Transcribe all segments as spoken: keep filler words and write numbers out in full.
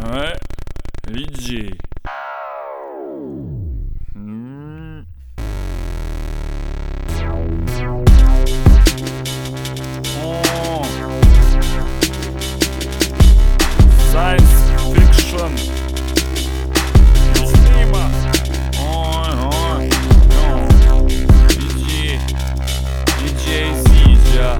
E, iđi. Mm. O. Science fiction. Snima. Oj, oj. No. Iđi. Iđe i ziđa.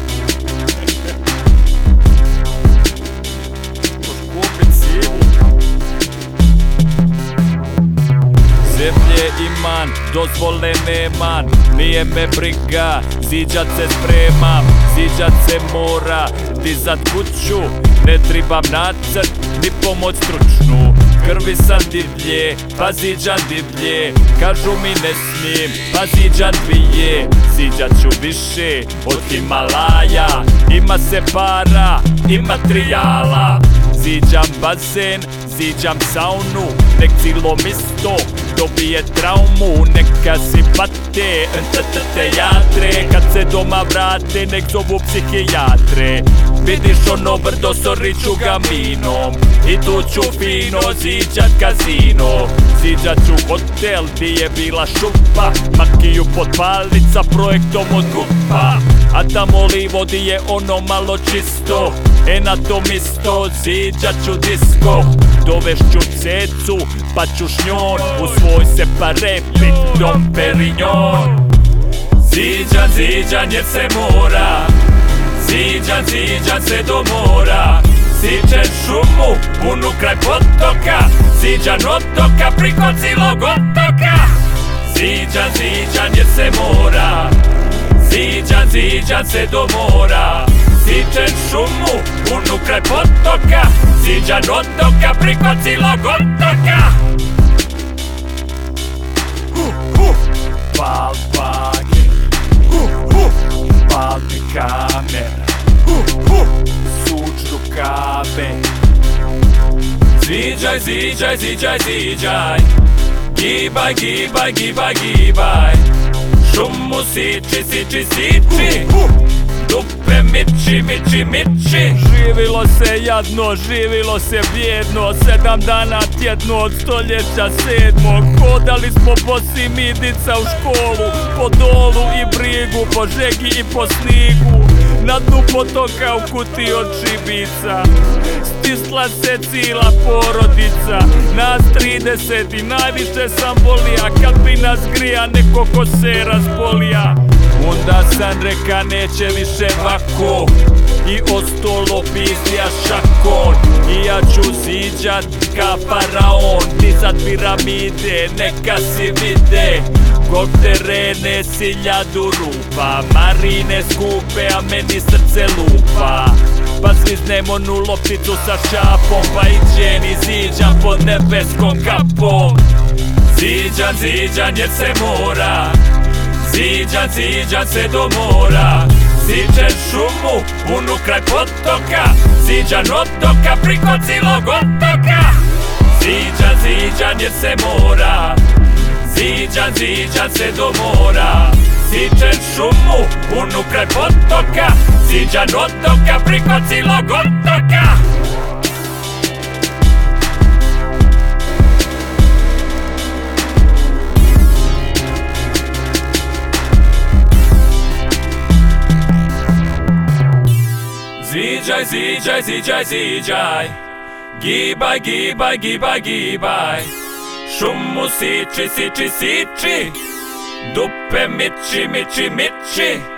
Zemlje iman, dozvole neman, nije me briga, ziđat se spremam, ziđat se mora, dizat kuću, ne tribam nacrt, ni pomoć stručnu, krvi sam divlje, pa ziđam divlje, kažu mi ne smijem, pa ziđam dvije, ziđat ću više od Himalaja, ima se para i materijala, ziđam bazen, ziđam saunu, nek cilo misto dobije traumu, neka si pate, teatre, kad se doma vrate, nek zovu psihijatre. Vidiš ono brdo s Ričugaminom, i tu ću fino ziđat kazino, ziđat ću hotel di je bila šupa, makiju potpalit sa projektom od gupa, a tamo livo di je ono malo čisto, e na tom isto ziđat ću disko, dovešću cecu pa ću šnjon, u svoj se pa repit Dom Perignon. Ziđan, ziđan jer se mora, ziđan, ziđan se do mora, siđen šumu punu kraj potoka, ziđan otoka priko cilog otoka. Ziđan, ziđan jer se mora, ziđan, ziđan se do mora, siđen šumu punu kraj potoka, ziđan otoka priko cilog otoka. Pal bager, pal mi kamera, suč rukave. Ziđaj, ziđaj, ziđaj, ziđaj, gibaj, gibaj, gibaj, gibaj, šumu siči, siči, siči, dupe miči, miči, miči. Živilo se jadno, živilo se bjedno, sedam dana tjedno od stoljeća sedmog. Hodali smo bosi mi dica u školu, po dolu i brigu, po žegi i po snigu, na dnu potoka u kuti od šibica. Stisla se cijela porodica, nas trideset i najviše sam volija, kad bi nas grija neko ko se razbolija. Onda sam reka neće više vako, i ostalo pizdja šakon, i ja ću ziđat ka faraon, dizat piramide, neka si vide, kod terene siljadu rupa, marine skupe, a meni srce lupa. Pa sviznemo onu lopticu sa šapom, pa iđen i ziđan pod nebeskom kapom. Ziđan, ziđan jer se mora, ziđan, ziđan se do mora, siđen šumu punu kraj potoka, ziđan otoka priko cilog otoka. Ziđan, ziđan jer se mora, ziđan, ziđan se do mora, siđen šumu punu kraj potoka, ziđan otoka priko cilog otoka. Ziđaj, ziđaj, ziđaj, ziđaj, gibaj, gibaj, gibaj, gibaj, šumu siči, siči, siči, dupe miči, miči, miči.